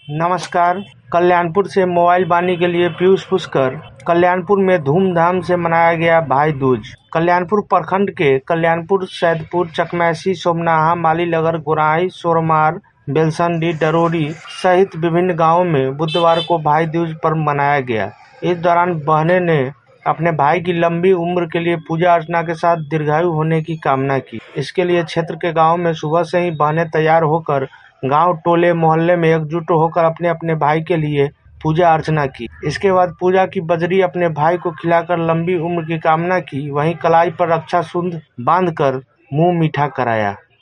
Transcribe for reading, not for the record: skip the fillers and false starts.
नमस्कार। कल्याणपुर से मोबाइल बानी के लिए पीयूष पुष्कर। कल्याणपुर में धूमधाम से मनाया गया भाई दूज। कल्याणपुर प्रखंड के कल्याणपुर, सैदपुर, चकमैसी, सोमनाहा, मालीनगर, गोराई, सोरमार, बेलसंडी, डरोरी सहित विभिन्न गांवों में बुधवार को भाई दूज पर्व मनाया गया। इस दौरान बहनें ने अपने भाई की लंबी उम्र के लिए पूजा अर्चना के साथ दीर्घायु होने की कामना की। इसके लिए क्षेत्र के गाँव में सुबह से ही बहनें तैयार होकर गांव, टोले, मोहल्ले में एकजुट होकर अपने अपने भाई के लिए पूजा अर्चना की। इसके बाद पूजा की बजरी अपने भाई को खिलाकर लंबी उम्र की कामना की। वहीं कलाई पर रक्षा सूंद बांधकर मुंह मीठा कराया।